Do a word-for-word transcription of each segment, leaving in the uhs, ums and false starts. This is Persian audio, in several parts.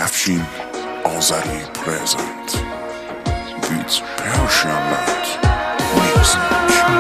Afshin Azari present with Persian Night music.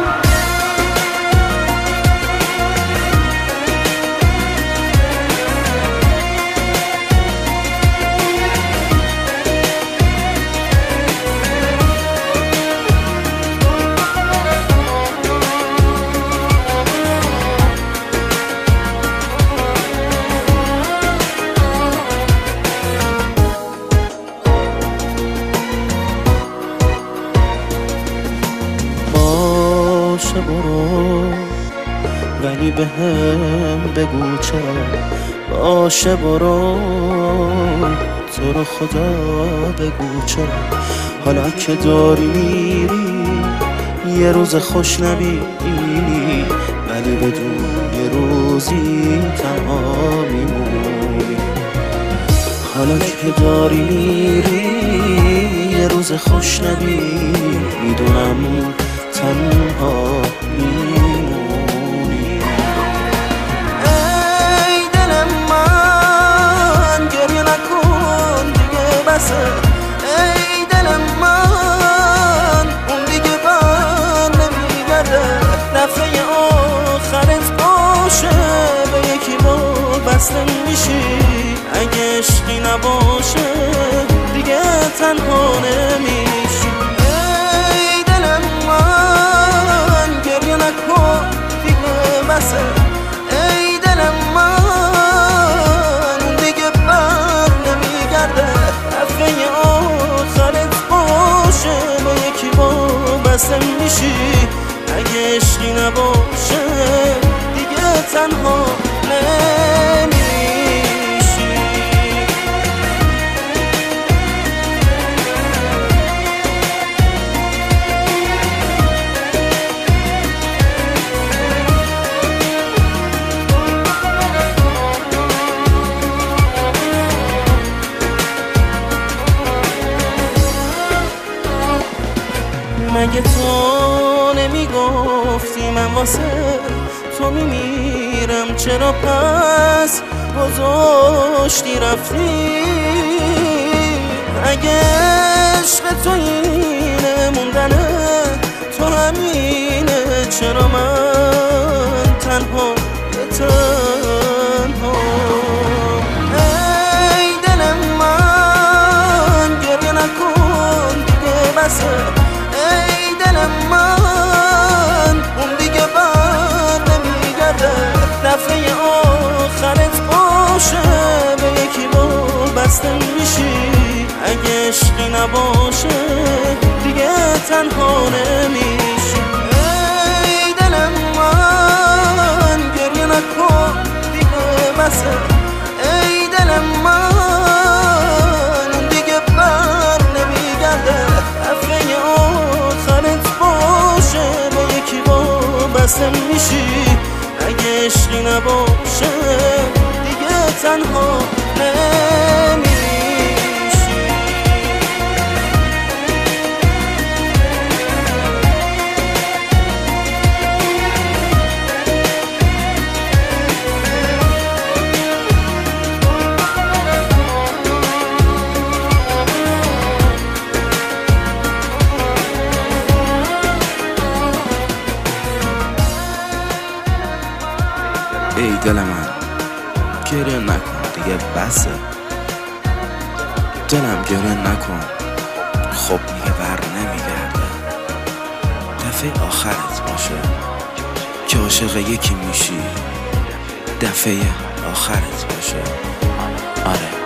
باشه برو ولی به هم بگو چرا باشه برو تو رو خدا بگو چرا حالا که داری میری یه روز خوش نبینی ولی بدون یه روزی تنها میمونی حالا که داری میری یه روز خوش نبینی میدونم تنها میمونی ای دل من گریه نکن دیگه بسه ای دل من اون دیگه بر نمیگرده دفعه آخرت باشه به یکی با بسته میشی اگه عشقی نباشه دیگه تنها نمیشی ای دل من گریه نکن دیگه بسه ای دل من دیگه بر نمیگرده دفعه آخرت باشه به یکی با بسته میشی اگه عشقی نباشه دیگه تنها نمیشی مگه تو نمیگفتی من واسه تو میمیرم چرا پس گذاشتی رفتی اگه عشق تو اینه موندنه تو همینه چرا من تنها به تنها ای دل من گریه نکن دیگه بسه من اون دیگه بر نمیگرده دفعه آخرت باشه به یکی با بسته میشی اگه عشقی نباشه دیگه تنها نمیشی ای دل من گریه نکن دیگه بسه ای دل من اون دیگه بر نمیگرده دفعه آخرت باشه به یکی با بسته میشی اگه عشقی نباشه دیگه تنها نمیشی ای دل من گریه نکن دیگه بسه دلم گریه نکن خب دیگه بر نمیگرده دفعه آخرت باشه که عاشق یکی میشی دفعه آخرت باشه آره